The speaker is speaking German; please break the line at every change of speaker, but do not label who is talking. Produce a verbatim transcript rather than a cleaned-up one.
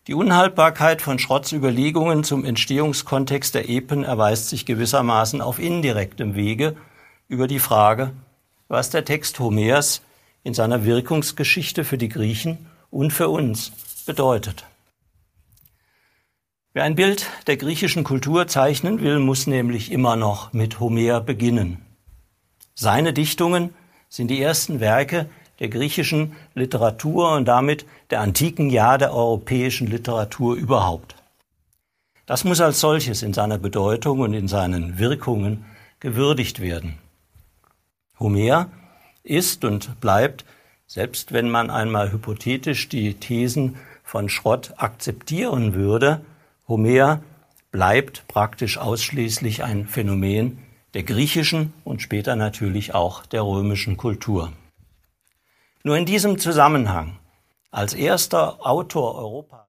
Die Unhaltbarkeit von Schrotts Überlegungen zum Entstehungskontext der Epen erweist sich gewissermaßen auf indirektem Wege über die Frage, was der Text Homers in seiner Wirkungsgeschichte für die Griechen und für uns bedeutet. Wer ein Bild der griechischen Kultur zeichnen will, muss nämlich immer noch mit Homer beginnen. Seine Dichtungen sind die ersten Werke der griechischen Literatur und damit der antiken Jahr der europäischen Literatur überhaupt. Das muss als solches in seiner Bedeutung und in seinen Wirkungen gewürdigt werden. Homer ist und bleibt, selbst wenn man einmal hypothetisch die Thesen von Schrott akzeptieren würde, Homer bleibt praktisch ausschließlich ein Phänomen der griechischen und später natürlich auch der römischen Kultur. Nur in diesem Zusammenhang, als erster Autor Europas,